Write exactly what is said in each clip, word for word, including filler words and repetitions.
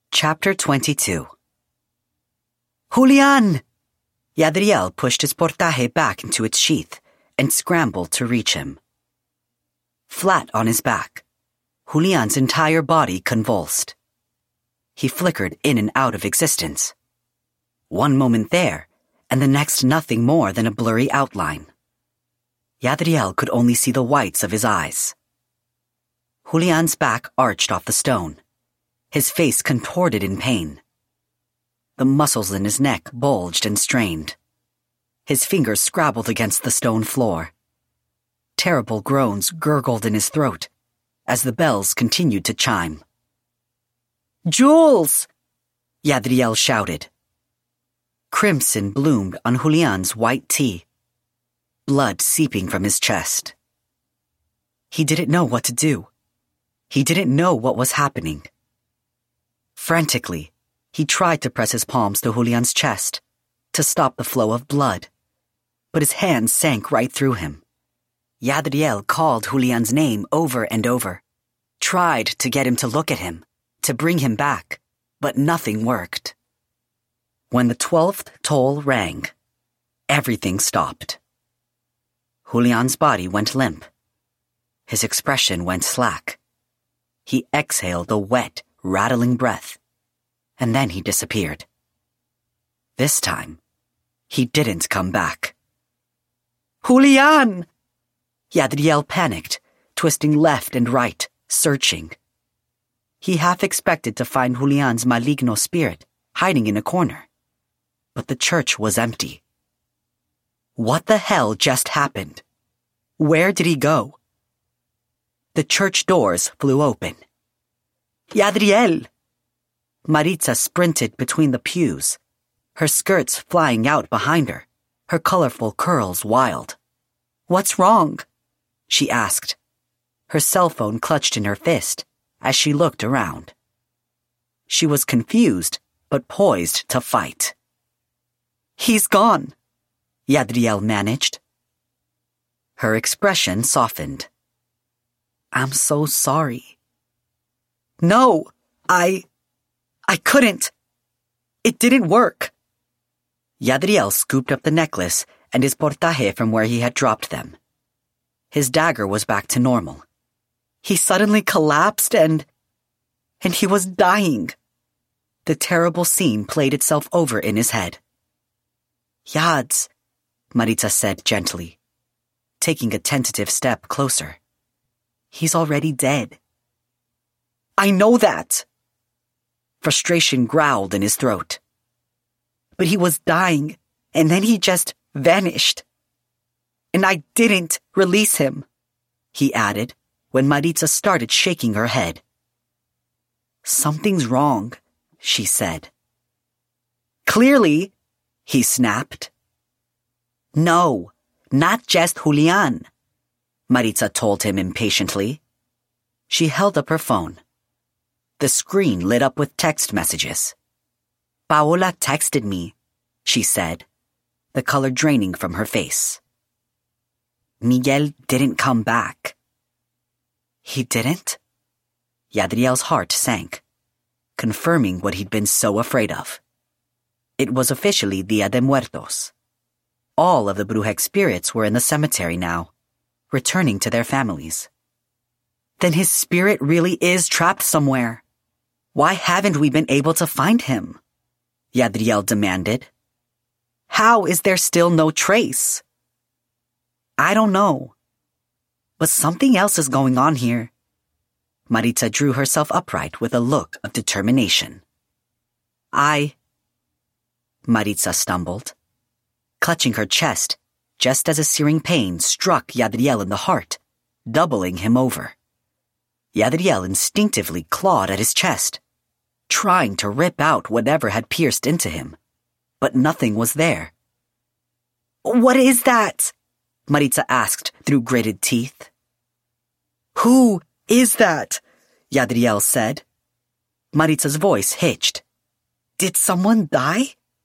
Chapter twenty-two. Julian! Yadriel pushed his portaje back into its sheath and scrambled to reach him. Flat on his back, Julian's entire body convulsed. He flickered in and out of existence. One moment there, and the next nothing more than a blurry outline. Yadriel could only see the whites of his eyes. Julian's back arched off the stone, his face contorted in pain. The muscles in his neck bulged and strained. His fingers scrabbled against the stone floor. Terrible groans gurgled in his throat as the bells continued to chime. "Jules!" Yadriel shouted. Crimson bloomed on Julian's white tee, blood seeping from his chest. He didn't know what to do. He didn't know what was happening. Frantically, he tried to press his palms to Julian's chest to stop the flow of blood, but his hands sank right through him. Yadriel called Julian's name over and over, tried to get him to look at him, to bring him back, but nothing worked. When the twelfth toll rang, everything stopped. Julian's body went limp. His expression went slack. He exhaled a wet, rattling breath, and then he disappeared. This time, he didn't come back. "Julian!" Yadriel panicked, twisting left and right, searching. He half expected to find Julian's maligno spirit hiding in a corner, but the church was empty. What the hell just happened? Where did he go? The church doors flew open. "Yadriel!" Maritza sprinted between the pews, her skirts flying out behind her, her colorful curls wild. "What's wrong?" she asked, her cell phone clutched in her fist as she looked around. She was confused, but poised to fight. "He's gone," Yadriel managed. Her expression softened. "I'm so sorry." "No, I... I couldn't. It didn't work." Yadriel scooped up the necklace and his portaje from where he had dropped them. His dagger was back to normal. He suddenly collapsed and... and he was dying. The terrible scene played itself over in his head. "Yads," Maritza said gently, taking a tentative step closer. "He's already dead." "I know that." Frustration growled in his throat. "But he was dying, and then he just vanished. And I didn't release him," he added, when Maritza started shaking her head. "Something's wrong," she said. "Clearly," he snapped. "No, not just Julian," Maritza told him impatiently. She held up her phone. The screen lit up with text messages. "Paola texted me," she said, the color draining from her face. "Miguel didn't come back." "He didn't?" Yadriel's heart sank, confirming what he'd been so afraid of. It was officially Dia de Muertos. All of the Brujek spirits were in the cemetery now, returning to their families. Then his spirit really is trapped somewhere. Why haven't we been able to find him? Yadriel demanded. How is there still no trace? I don't know. But something else is going on here. Maritza drew herself upright with a look of determination. I... Maritza stumbled, clutching her chest just as a searing pain struck Yadriel in the heart, doubling him over. Yadriel instinctively clawed at his chest, trying to rip out whatever had pierced into him, but nothing was there. What is that? Maritza asked through gritted teeth. Who is that? Yadriel said. Maritza's voice hitched. Did someone die?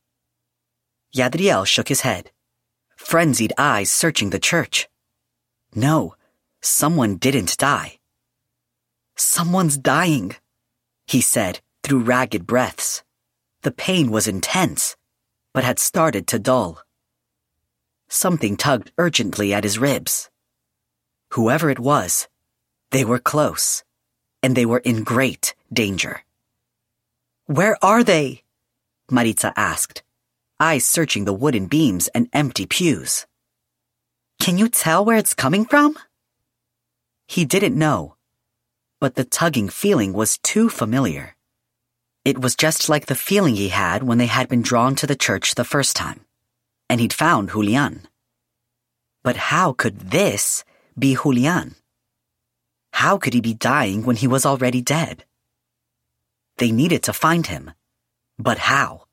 Yadriel shook his head, frenzied eyes searching the church. No, someone didn't die. Someone's dying, he said, through ragged breaths. The pain was intense, but had started to dull. Something tugged urgently at his ribs. Whoever it was, they were close, and they were in great danger. "Where are they?" Maritza asked, eyes searching the wooden beams and empty pews. "Can you tell where it's coming from?" He didn't know, but the tugging feeling was too familiar. It was just like the feeling he had when they had been drawn to the church the first time, and he'd found Julian. But how could this be Julian? How could he be dying when he was already dead? They needed to find him, but how?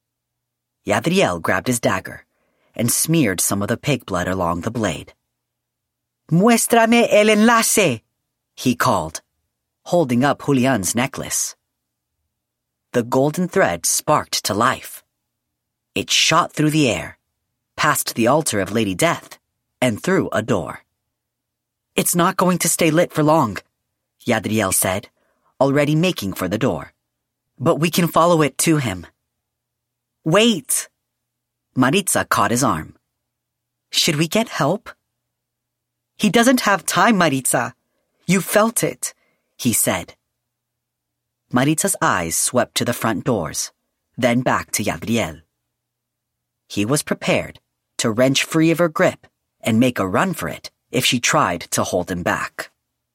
Yadriel grabbed his dagger and smeared some of the pig blood along the blade. "Muéstrame el enlace," he called, holding up Julian's necklace. The golden thread sparked to life. It shot through the air, past the altar of Lady Death, and through a door. "It's not going to stay lit for long," Yadriel said, already making for the door. "But we can follow it to him." "Wait!" Maritza caught his arm. "Should we get help?" "He doesn't have time, Maritza. You felt it," he said. Maritza's eyes swept to the front doors, then back to Yadriel. He was prepared to wrench free of her grip and make a run for it if she tried to hold him back.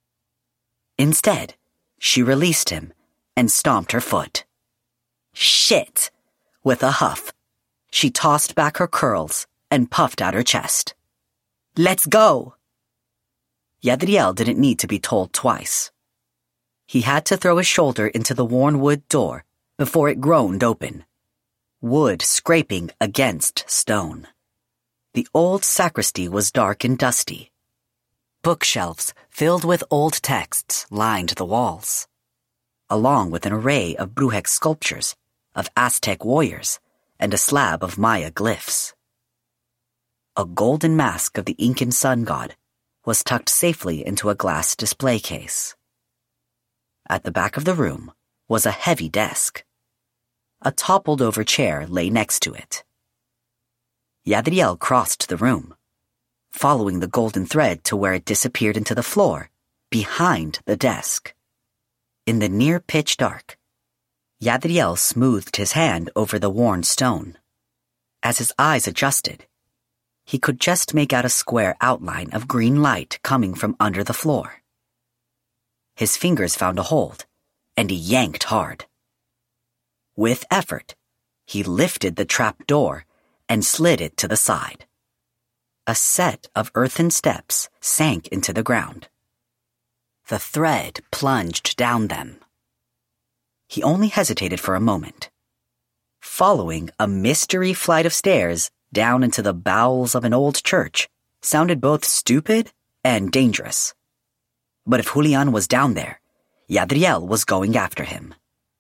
Instead, she released him and stomped her foot. "Shit!" With a huff, she tossed back her curls and puffed out her chest. "Let's go!" Yadriel didn't need to be told twice. He had to throw his shoulder into the worn wood door before it groaned open, wood scraping against stone. The old sacristy was dark and dusty. Bookshelves filled with old texts lined the walls, along with an array of Brujex sculptures of Aztec warriors and a slab of Maya glyphs. A golden mask of the Incan sun god was tucked safely into a glass display case. At the back of the room was a heavy desk. A toppled-over chair lay next to it. Yadriel crossed the room, following the golden thread to where it disappeared into the floor, behind the desk. In the near pitch dark, Yadriel smoothed his hand over the worn stone. As his eyes adjusted, he could just make out a square outline of green light coming from under the floor. His fingers found a hold, and he yanked hard. With effort, he lifted the trap door and slid it to the side. A set of earthen steps sank into the ground. The thread plunged down them. He only hesitated for a moment. Following a mystery flight of stairs down into the bowels of an old church sounded both stupid and dangerous. But if Julian was down there, Yadriel was going after him.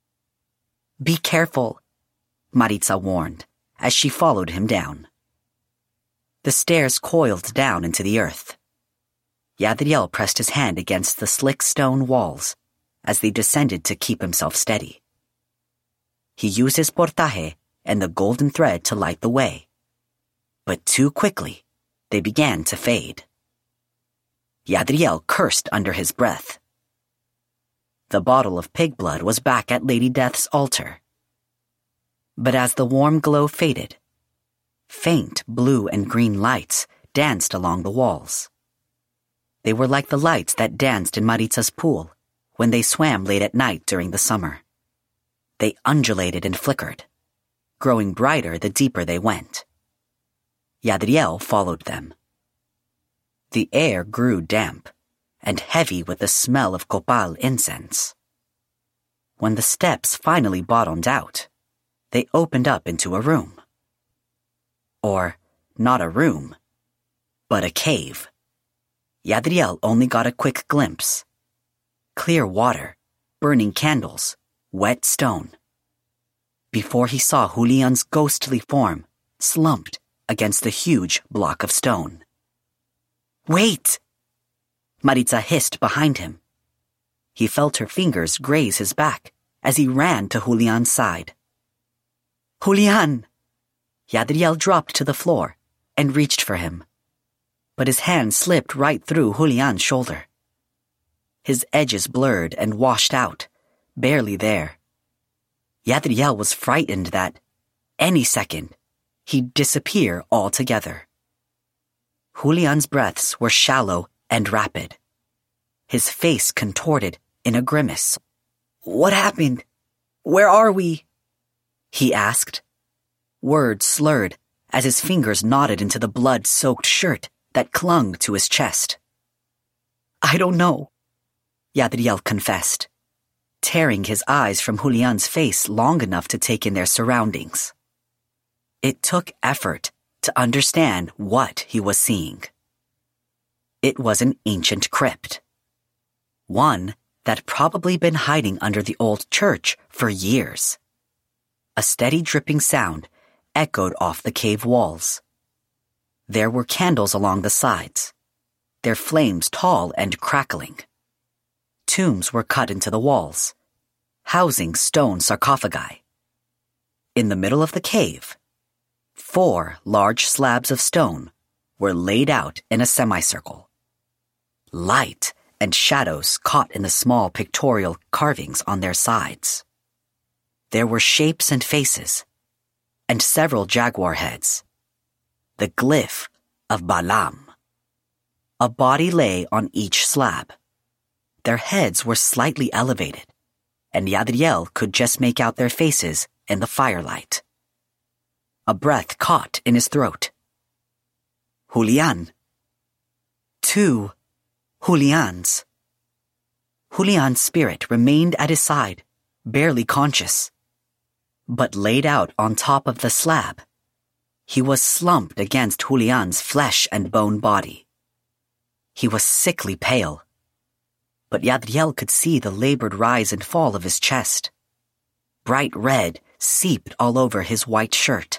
"Be careful," Maritza warned as she followed him down. The stairs coiled down into the earth. Yadriel pressed his hand against the slick stone walls as they descended to keep himself steady. He used his portaje and the golden thread to light the way. But too quickly, they began to fade. Yadriel cursed under his breath. The bottle of pig blood was back at Lady Death's altar. But as the warm glow faded, faint blue and green lights danced along the walls. They were like the lights that danced in Maritza's pool when they swam late at night during the summer. They undulated and flickered, growing brighter the deeper they went. Yadriel followed them. The air grew damp and heavy with the smell of copal incense. When the steps finally bottomed out, they opened up into a room. Or, not a room, but a cave. Yadriel only got a quick glimpse. Clear water, burning candles, wet stone. Before he saw Julian's ghostly form slumped against the huge block of stone. "Wait!" Maritza hissed behind him. He felt her fingers graze his back as he ran to Julian's side. "Julian!" Yadriel dropped to the floor and reached for him, but his hand slipped right through Julian's shoulder. His edges blurred and washed out, barely there. Yadriel was frightened that, any second, he'd disappear altogether. Julian's breaths were shallow and rapid. His face contorted in a grimace. "What happened? Where are we?" he asked. Words slurred as his fingers knotted into the blood-soaked shirt that clung to his chest. "I don't know," Yadriel confessed, tearing his eyes from Julian's face long enough to take in their surroundings. It took effort to understand what he was seeing. It was an ancient crypt. One that'd probably been hiding under the old church for years. A steady dripping sound echoed off the cave walls. There were candles along the sides, their flames tall and crackling. Tombs were cut into the walls, housing stone sarcophagi. In the middle of the cave, four large slabs of stone were laid out in a semicircle. Light and shadows caught in the small pictorial carvings on their sides. There were shapes and faces, and several jaguar heads. The glyph of Balaam. A body lay on each slab. Their heads were slightly elevated, and Yadriel could just make out their faces in the firelight. A breath caught in his throat. Julian. Two Julians. Julian's spirit remained at his side, barely conscious. But laid out on top of the slab, he was slumped against Julian's flesh and bone body. He was sickly pale, but Yadriel could see the labored rise and fall of his chest. Bright red seeped all over his white shirt.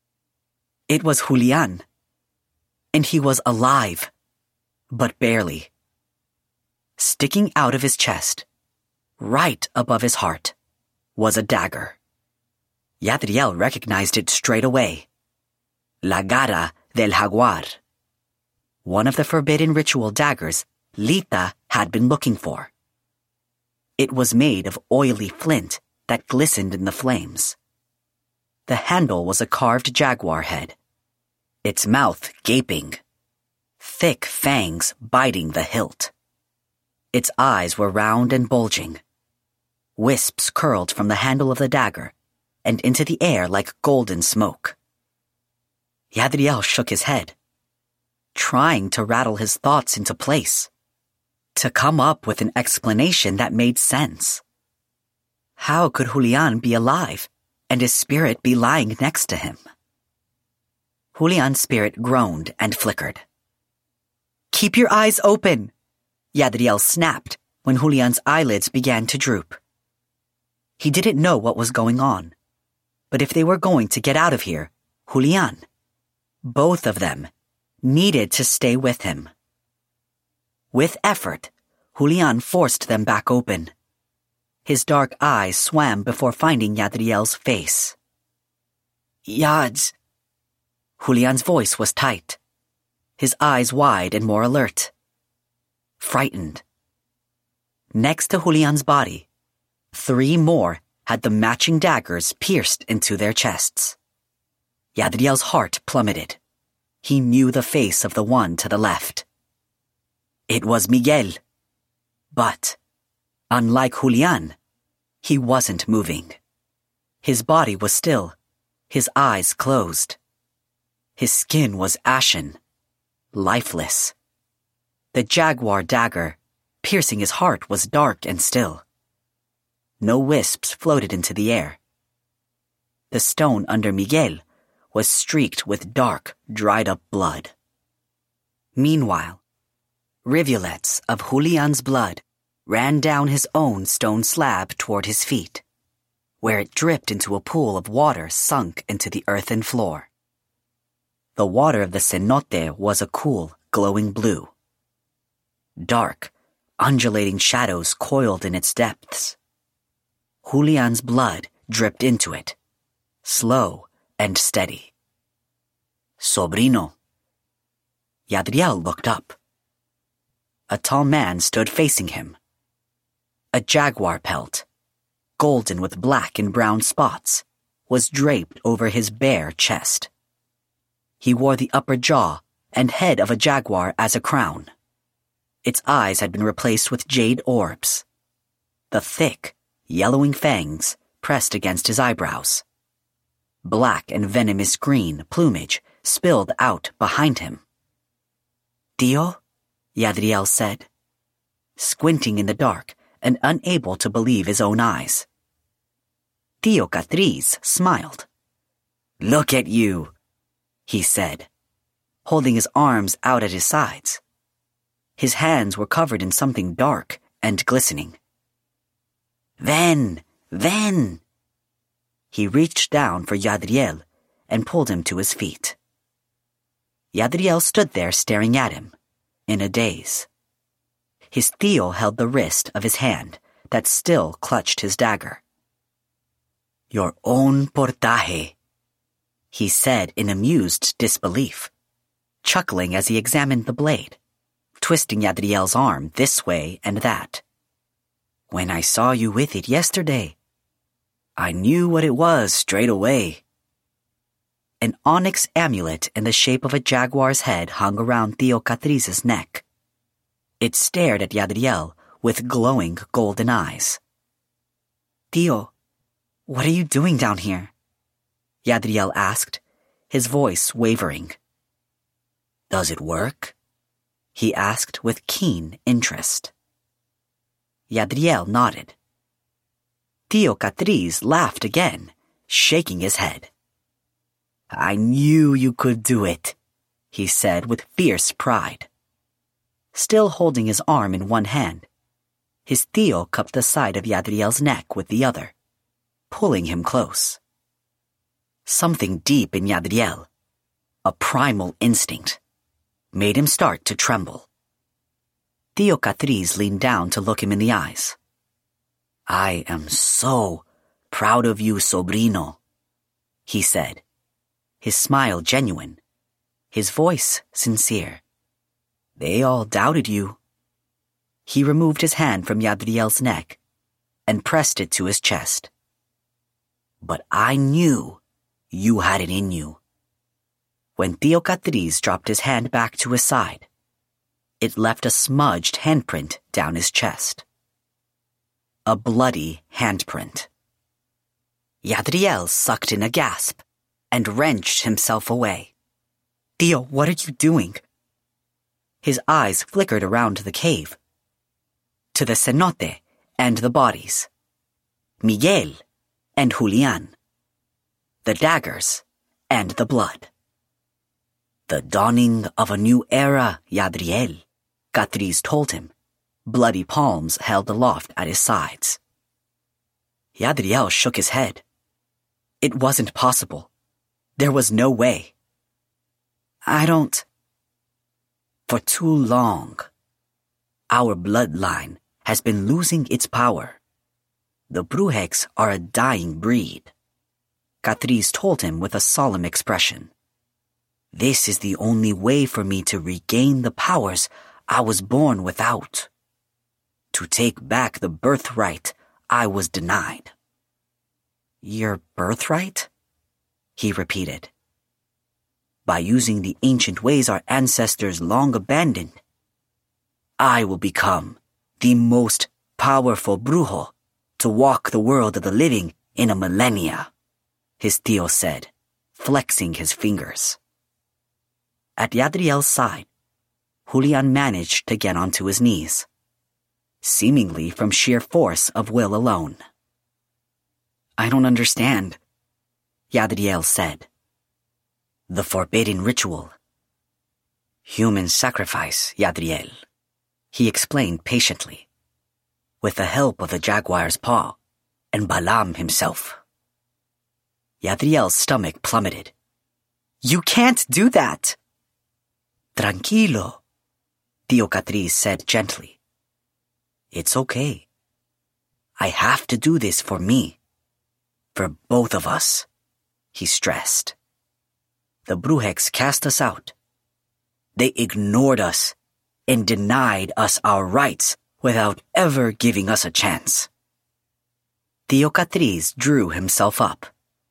It was Julian, and he was alive, but barely. Sticking out of his chest, right above his heart, was a dagger. Yadriel recognized it straight away. La Garra del Jaguar. One of the forbidden ritual daggers Lita had been looking for. It was made of oily flint that glistened in the flames. The handle was a carved jaguar head, its mouth gaping, thick fangs biting the hilt. Its eyes were round and bulging. Wisps curled from the handle of the dagger and into the air like golden smoke. Yadriel shook his head, trying to rattle his thoughts into place, to come up with an explanation that made sense. How could Julian be alive and his spirit be lying next to him? Julian's spirit groaned and flickered. "Keep your eyes open!" Yadriel snapped when Julian's eyelids began to droop. He didn't know what was going on, but if they were going to get out of here, Julian, both of them, needed to stay with him. With effort, Julian forced them back open. His dark eyes swam before finding Yadriel's face. "Yads." Julian's voice was tight, his eyes wide and more alert. Frightened. Next to Julian's body, three more had the matching daggers pierced into their chests. Yadriel's heart plummeted. He knew the face of the one to the left. It was Miguel. But, unlike Julian, he wasn't moving. His body was still, his eyes closed. His skin was ashen, lifeless. The jaguar dagger, piercing his heart, was dark and still. No wisps floated into the air. The stone under Miguel was streaked with dark, dried-up blood. Meanwhile, rivulets of Julian's blood ran down his own stone slab toward his feet, where it dripped into a pool of water sunk into the earthen floor. The water of the cenote was a cool, glowing blue. Dark, undulating shadows coiled in its depths. Julian's blood dripped into it, slow and steady. Sobrino. Yadriel looked up. A tall man stood facing him. A jaguar pelt, golden with black and brown spots, was draped over his bare chest. He wore the upper jaw and head of a jaguar as a crown. Its eyes had been replaced with jade orbs. The thick, yellowing fangs pressed against his eyebrows. Black and venomous green plumage spilled out behind him. Tio? Yadriel said, squinting in the dark and unable to believe his own eyes. Tio Catriz smiled. Look at you, he said, holding his arms out at his sides. His hands were covered in something dark and glistening. Ven, ven! He reached down for Yadriel and pulled him to his feet. Yadriel stood there staring at him, in a daze. His tío held the wrist of his hand that still clutched his dagger. Your own portaje, he said in amused disbelief, chuckling as he examined the blade, twisting Yadriel's arm this way and that. When I saw you with it yesterday, I knew what it was straight away. An onyx amulet in the shape of a jaguar's head hung around Tio Catriz's neck. It stared at Yadriel with glowing golden eyes. Tio, what are you doing down here? Yadriel asked, his voice wavering. Does it work? He asked with keen interest. Yadriel nodded. Tio Catriz laughed again, shaking his head. I knew you could do it, he said with fierce pride. Still holding his arm in one hand, his tío cupped the side of Yadriel's neck with the other, pulling him close. Something deep in Yadriel, a primal instinct, made him start to tremble. Tio Catriz leaned down to look him in the eyes. I am so proud of you, sobrino, he said, his smile genuine, his voice sincere. They all doubted you. He removed his hand from Yadriel's neck and pressed it to his chest. But I knew you had it in you. When Tio Catriz dropped his hand back to his side, it left a smudged handprint down his chest. A bloody handprint. Yadriel sucked in a gasp and wrenched himself away. Tio, what are you doing? His eyes flickered around the cave. To the cenote and the bodies. Miguel and Julian. The daggers and the blood. The dawning of a new era, Yadriel, Catriz told him, bloody palms held aloft at his sides. Yadriel shook his head. It wasn't possible. There was no way. I don't... For too long, our bloodline has been losing its power. The Brujeks are a dying breed, Catriz told him with a solemn expression. This is the only way for me to regain the powers I was born without. To take back the birthright I was denied. Your birthright? He repeated. By using the ancient ways our ancestors long abandoned, I will become the most powerful brujo to walk the world of the living in a millennia, his tío said, flexing his fingers. At Yadriel's side, Julian managed to get onto his knees, seemingly from sheer force of will alone. I don't understand, Yadriel said. The forbidden ritual. Human sacrifice, Yadriel, he explained patiently, with the help of the jaguar's paw and Balam himself. Yadriel's stomach plummeted. You can't do that! Tranquilo, Tio Catriz said gently. It's okay. I have to do this for me. For both of us, he stressed. The Brujeks cast us out. They ignored us and denied us our rights without ever giving us a chance. Teocatriz drew himself up.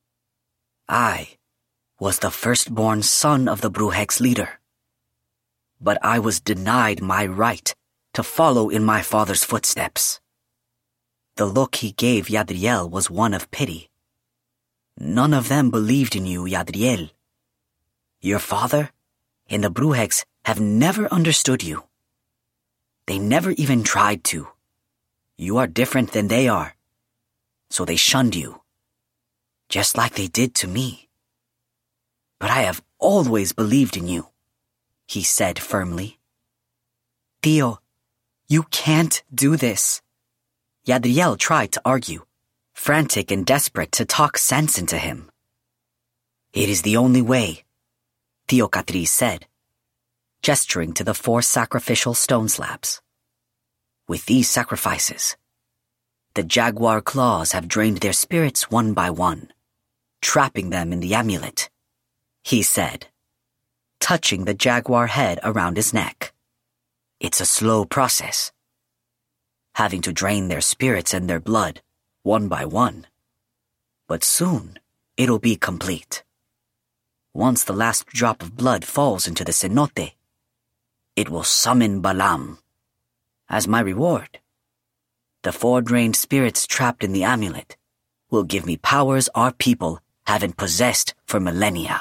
I was the firstborn son of the Brujeks leader. But I was denied my right to follow in my father's footsteps. The look he gave Yadriel was one of pity. None of them believed in you, Yadriel. Your father and the Brujeks have never understood you. They never even tried to. You are different than they are. So they shunned you, just like they did to me. But I have always believed in you, he said firmly. Tio, you can't do this. Yadriel tried to argue, frantic and desperate to talk sense into him. It is the only way, Teocatriz said, gesturing to the four sacrificial stone slabs. With these sacrifices, the jaguar claws have drained their spirits one by one, trapping them in the amulet, he said, touching the jaguar head around his neck. It's a slow process, having to drain their spirits and their blood, one by one. But soon, it'll be complete. Once the last drop of blood falls into the cenote, it will summon Balam. As my reward, the four drained spirits trapped in the amulet will give me powers our people haven't possessed for millennia.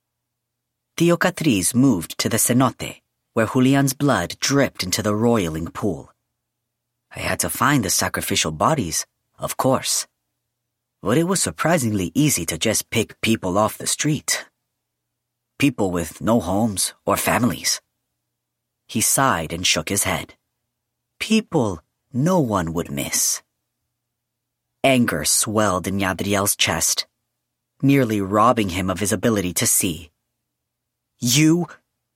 Teocatriz moved to the cenote, where Julian's blood dripped into the roiling pool. I had to find the sacrificial bodies, of course. But it was surprisingly easy to just pick people off the street. People with no homes or families. He sighed and shook his head. People no one would miss. Anger swelled in Yadriel's chest, nearly robbing him of his ability to see. You...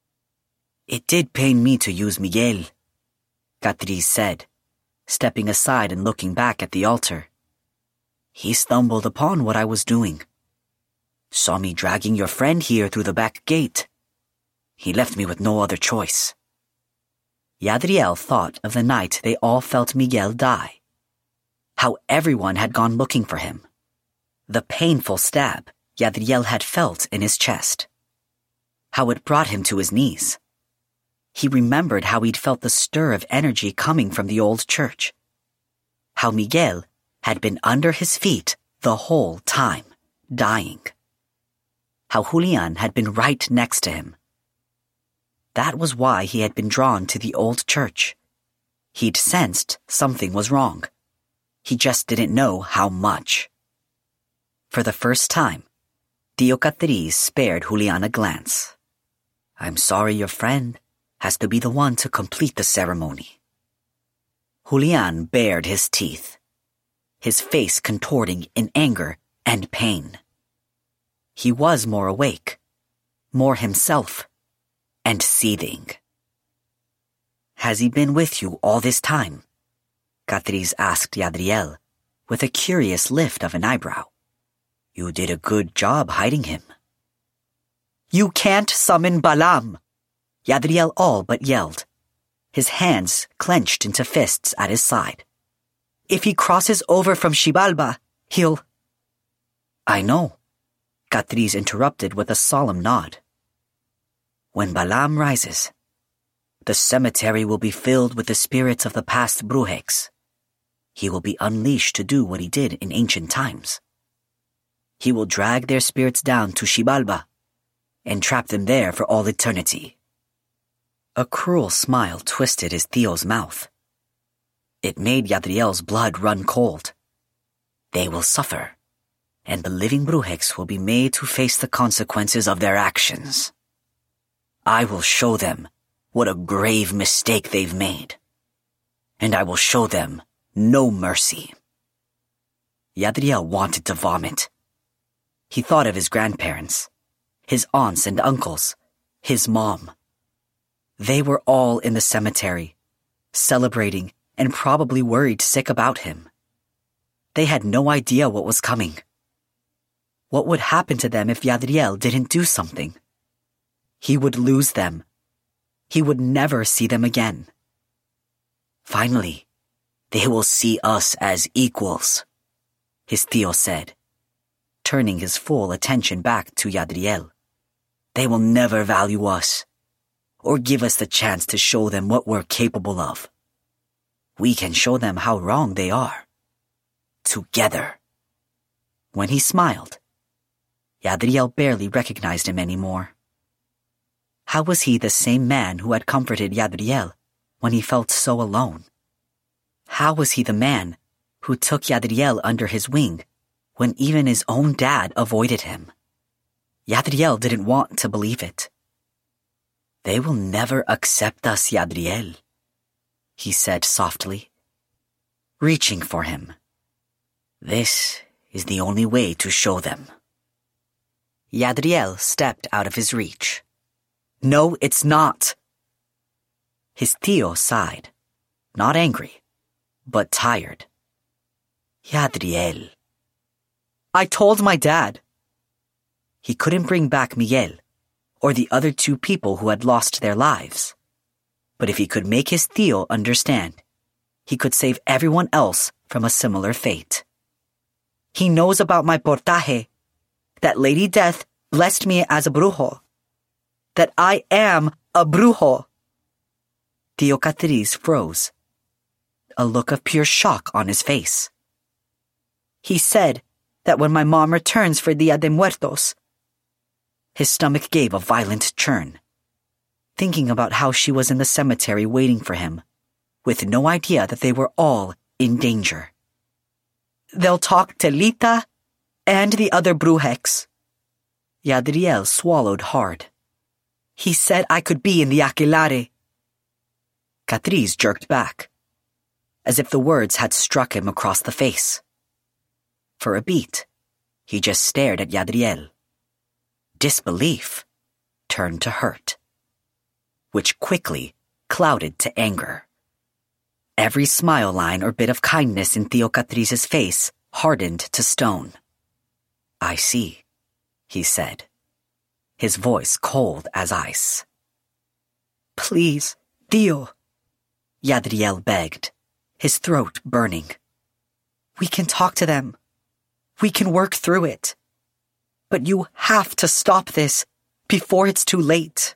It did pain me to use Miguel, Catriz said, stepping aside and looking back at the altar. He stumbled upon what I was doing. Saw me dragging your friend here through the back gate. He left me with no other choice. Yadriel thought of the night they all felt Miguel die. How everyone had gone looking for him. The painful stab Yadriel had felt in his chest. How it brought him to his knees. He remembered how he'd felt the stir of energy coming from the old church. How Miguel had been under his feet the whole time, dying. How Julian had been right next to him. That was why he had been drawn to the old church. He'd sensed something was wrong. He just didn't know how much. For the first time, Teocatriz spared Julian a glance. I'm sorry your friend has to be the one to complete the ceremony. Julian bared his teeth, his face contorting in anger and pain. He was more awake, more himself, and seething. Has he been with you all this time? Catriz asked Yadriel, with a curious lift of an eyebrow. You did a good job hiding him. You can't summon Balam! Yadriel all but yelled, his hands clenched into fists at his side. If he crosses over from Xibalba, he'll... I know, Catriz interrupted with a solemn nod. When Balam rises, the cemetery will be filled with the spirits of the past Brujeks. He will be unleashed to do what he did in ancient times. He will drag their spirits down to Xibalba and trap them there for all eternity. A cruel smile twisted his Theo's mouth. It made Yadriel's blood run cold. They will suffer, and the living Brujeks will be made to face the consequences of their actions. I will show them what a grave mistake they've made, and I will show them no mercy. Yadriel wanted to vomit. He thought of his grandparents, his aunts and uncles, his mom. They were all in the cemetery, celebrating and probably worried sick about him. They had no idea what was coming. What would happen to them if Yadriel didn't do something? He would lose them. He would never see them again. Finally, they will see us as equals, his tío said, turning his full attention back to Yadriel. They will never value us, or give us the chance to show them what we're capable of. We can show them how wrong they are. Together. When he smiled, Yadriel barely recognized him anymore. How was he the same man who had comforted Yadriel when he felt so alone? How was he the man who took Yadriel under his wing when even his own dad avoided him? Yadriel didn't want to believe it. They will never accept us, Yadriel, he said softly, reaching for him. This is the only way to show them. Yadriel stepped out of his reach. No, it's not. His tío sighed, not angry, but tired. Yadriel. I told my dad. He couldn't bring back Miguel or the other two people who had lost their lives. But if he could make his tío understand, he could save everyone else from a similar fate. He knows about my portaje, that Lady Death blessed me as a brujo, that I am a brujo. Tío Catriz froze, a look of pure shock on his face. He said that when my mom returns for Dia de Muertos, his stomach gave a violent churn, thinking about how she was in the cemetery waiting for him, with no idea that they were all in danger. They'll talk to Lita and the other brujex. Yadriel swallowed hard. He said I could be in the aquelarre. Catriz jerked back, as if the words had struck him across the face. For a beat, he just stared at Yadriel. Disbelief turned to hurt, which quickly clouded to anger. Every smile line or bit of kindness in Tío Catriz's face hardened to stone. I see, he said, his voice cold as ice. Please, Tío, Yadriel begged, his throat burning. We can talk to them. We can work through it. But you have to stop this before it's too late.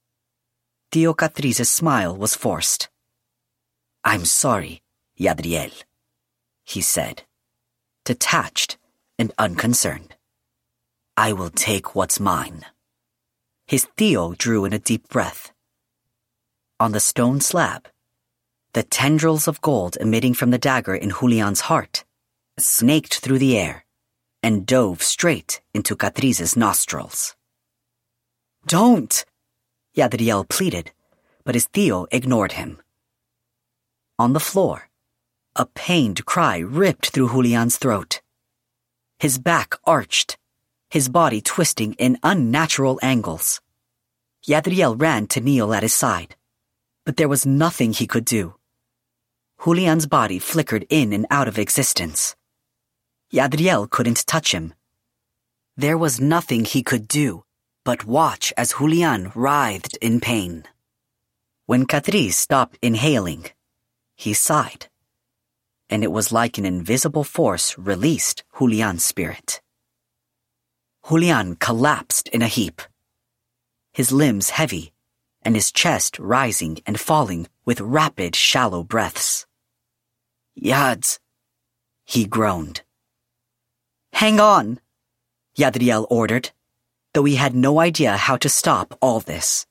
Tío Catriz's smile was forced. I'm sorry, Yadriel, he said, detached and unconcerned. I will take what's mine. His tío drew in a deep breath. On the stone slab, the tendrils of gold emitting from the dagger in Julian's heart snaked through the air and dove straight into Catriz's nostrils. Don't, Yadriel pleaded, but his tío ignored him. On the floor, a pained cry ripped through Julian's throat. His back arched, his body twisting in unnatural angles. Yadriel ran to kneel at his side, but there was nothing he could do. Julian's body flickered in and out of existence. Yadriel couldn't touch him. There was nothing he could do but watch as Julian writhed in pain. When Catriz stopped inhaling, he sighed, and it was like an invisible force released Julian's spirit. Julian collapsed in a heap, his limbs heavy and his chest rising and falling with rapid, shallow breaths. Yads, he groaned. Hang on, Yadriel ordered, though he had no idea how to stop all this.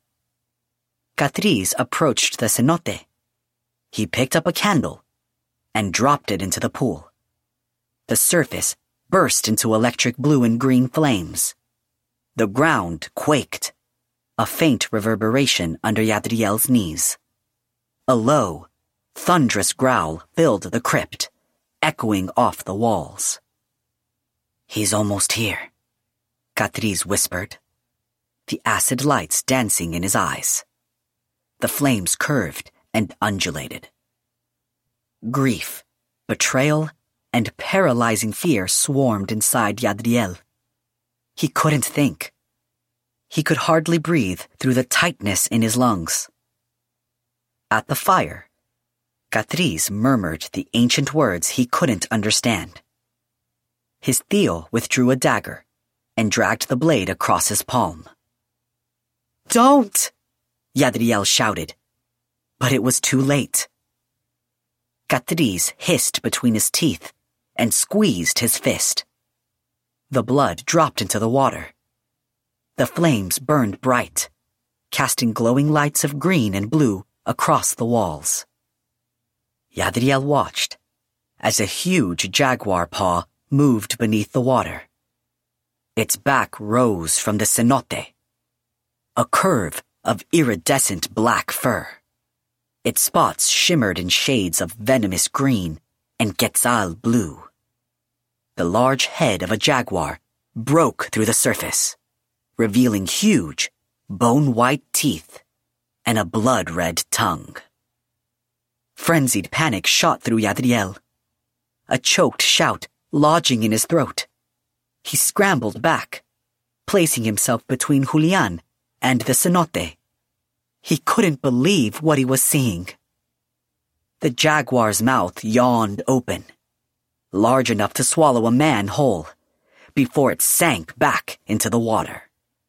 Catriz approached the cenote. He picked up a candle and dropped it into the pool. The surface burst into electric blue and green flames. The ground quaked, a faint reverberation under Yadriel's knees. A low, thunderous growl filled the crypt, echoing off the walls. He's almost here, Catriz whispered, the acid lights dancing in his eyes. The flames curved and undulated. Grief, betrayal, and paralyzing fear swarmed inside Yadriel. He couldn't think. He could hardly breathe through the tightness in his lungs. At the fire, Catrice murmured the ancient words he couldn't understand. His Theo withdrew a dagger and dragged the blade across his palm. "Don't!" Yadriel shouted, but it was too late. Catrice hissed between his teeth and squeezed his fist. The blood dropped into the water. The flames burned bright, casting glowing lights of green and blue across the walls. Yadriel watched as a huge jaguar paw moved beneath the water. Its back rose from the cenote, a curve of iridescent black fur. Its spots shimmered in shades of venomous green and quetzal blue. The large head of a jaguar broke through the surface, revealing huge, bone-white teeth and a blood-red tongue. Frenzied panic shot through Yadriel, a choked shout lodging in his throat. He scrambled back, placing himself between Julian and the cenote. He couldn't believe what he was seeing. The jaguar's mouth yawned open, large enough to swallow a man whole, before it sank back into the water.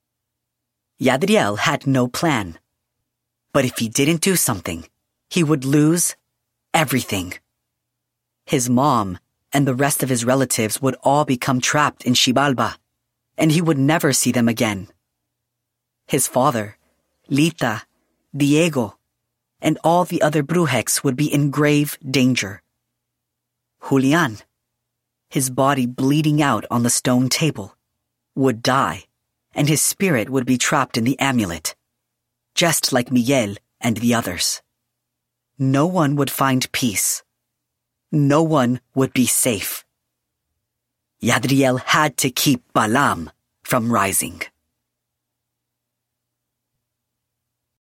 Yadriel had no plan, but if he didn't do something, he would lose everything. His mom and the rest of his relatives would all become trapped in Xibalba, and he would never see them again. His father, Lita, Diego, and all the other Brujeks would be in grave danger. Julian, his body bleeding out on the stone table, would die, and his spirit would be trapped in the amulet, just like Miguel and the others. No one would find peace. No one would be safe. Yadriel had to keep Balam from rising.